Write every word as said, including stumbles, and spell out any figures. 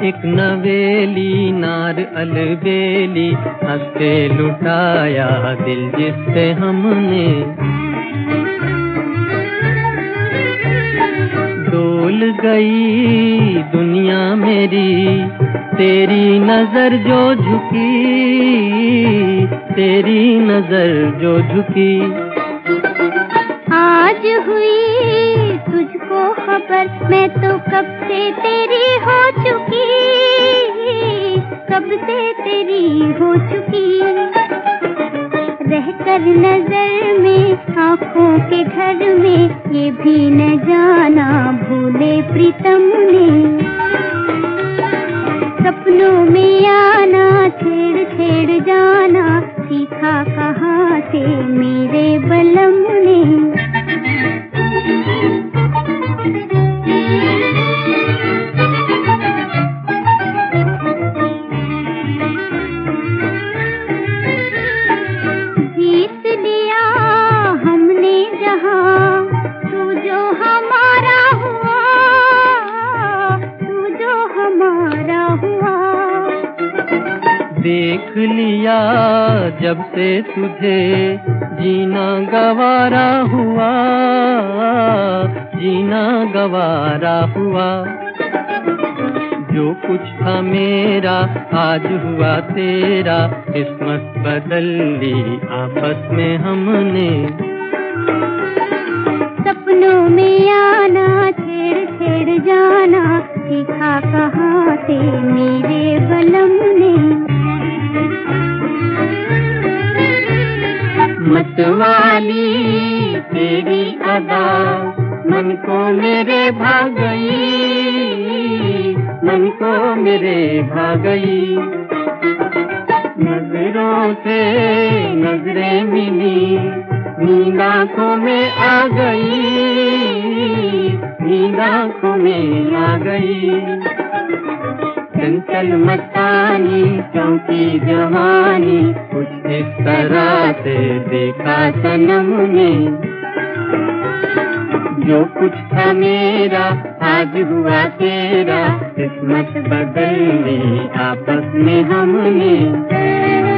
एक नवेली नार अलबेली, हंस के लुटाया दिल जिससे हमने। डोल गई दुनिया मेरी तेरी नजर जो झुकी, तेरी नजर जो झुकी। आज हुई तुझको खबर, मैं तो कब से तेरी हो चुकी, कब से तेरी हो चुकी। रहकर नजर में आँखों के घर में, ये भी न जाना भूले प्रीतम ने। सपनों में आना छेड़ छेड़ जाना, सीखा कहाँ से मेरे बलम ने। जीत लिया हमने जहाँ, तू जो हमारा हुआ, तू जो हमारा हुआ। देख लिया जब से तुझे जीना गवारा हुआ, जीना गवारा हुआ। जो कुछ था मेरा आज हुआ तेरा, किस्मत बदल ली आपस में हमने। सपनों में आना छेड़ छेड़ जाना, सीखा कहाँ से मेरे बलम ने। मतवाली तेरी अदा मन को मेरे भा गई, मन को मेरे भा गई। नजरों से नजरें मिली, नींद आँखों में आ गई, नींद आँखों में आ गई। चंचल मस्तानी चौंकी जवानी, कुछ इस तरह से देखा सनम ने। जो कुछ था मेरा आज हुआ तेरा, किस्मत बदल ली आपस में हमने।